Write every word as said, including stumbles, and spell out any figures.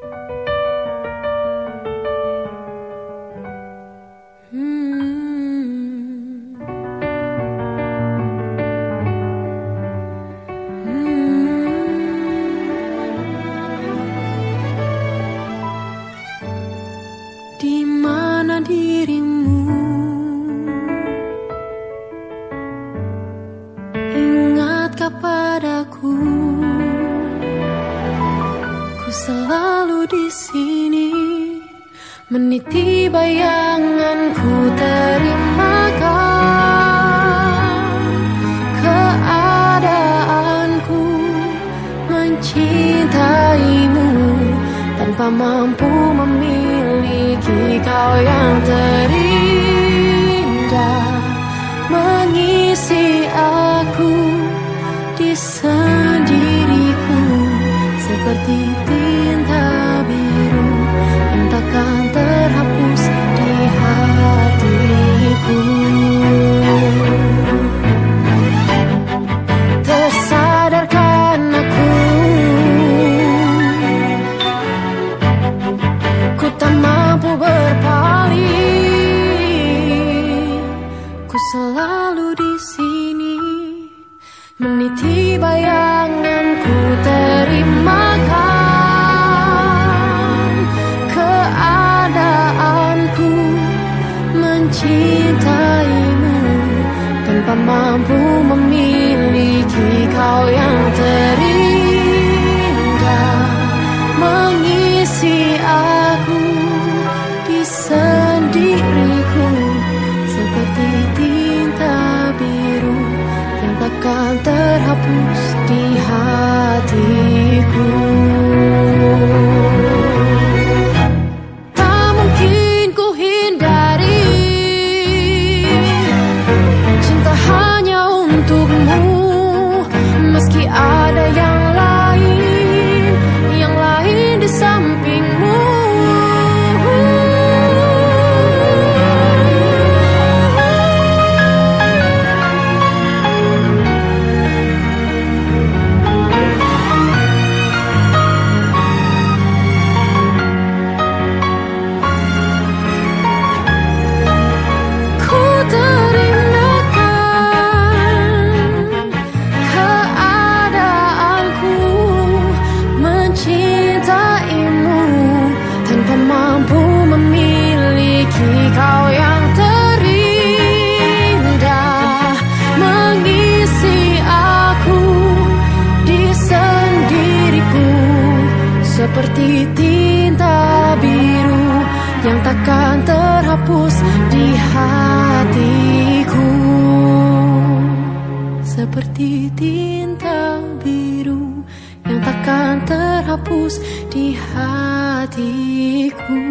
Di mana dirimu? Ingatkah padaku? Ku selalu di sini meniti bayanganku. Terimakah keadaanku mencintaimu tanpa mampu memiliki kau yang terindah, mengisi aku di sendiriku seperti tinta biru yang takkan terhapus di hatiku. Tersadarkan aku, ku tak mampu berpaling. Ku selalu di sini meniti bayanganku. Terimakan keadaanku mencintaimu tanpa mampu memiliki kau yang terindah, mengisi aku di sendiriku seperti tinta biru yang takkan terhapus di hatiku. Tak mungkin ku hindari cinta hanya untukmu, meski ada yang lain, yang lain di sampingmu. Kau yang terindah, mengisi aku di sendiriku seperti tinta biru yang takkan terhapus di hatiku. Seperti tinta biru yang takkan terhapus di hatiku.